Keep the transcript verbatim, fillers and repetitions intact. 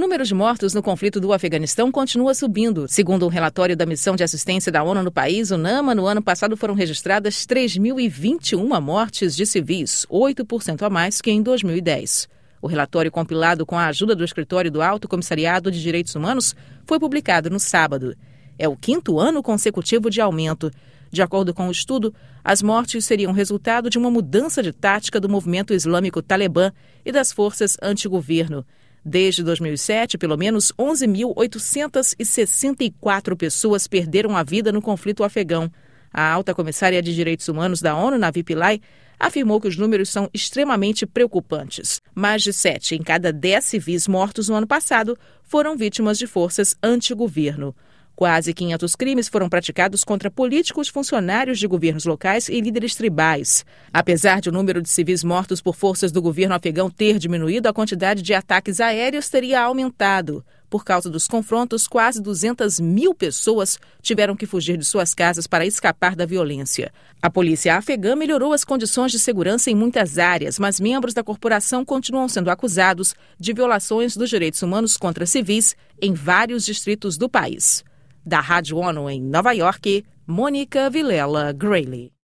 número de mortos no conflito do Afeganistão continua subindo. Segundo um relatório da Missão de Assistência da ONU no país, o NAMA, no ano passado foram registradas três mil e vinte e uma mortes de civis, oito por cento a mais que em dois mil e dez. O relatório, compilado com a ajuda do Escritório do Alto Comissariado de Direitos Humanos, foi publicado no sábado. É o quinto ano consecutivo de aumento. De acordo com o estudo, as mortes seriam resultado de uma mudança de tática do movimento islâmico Talibã e das forças anti-governo. Desde dois mil e sete, pelo menos onze mil oitocentas e sessenta e quatro pessoas perderam a vida no conflito afegão. A alta comissária de Direitos Humanos da ONU, Navi Pillay, afirmou que os números são extremamente preocupantes. Mais de sete em cada dez civis mortos no ano passado foram vítimas de forças anti-governo. Quase quinhentos crimes foram praticados contra políticos, funcionários de governos locais e líderes tribais. Apesar de o número de civis mortos por forças do governo afegão ter diminuído, a quantidade de ataques aéreos teria aumentado. Por causa dos confrontos, quase duzentas mil pessoas tiveram que fugir de suas casas para escapar da violência. A polícia afegã melhorou as condições de segurança em muitas áreas, mas membros da corporação continuam sendo acusados de violações dos direitos humanos contra civis em vários distritos do país. Da Rádio ONU em Nova York, Mônica Vilela Grayley.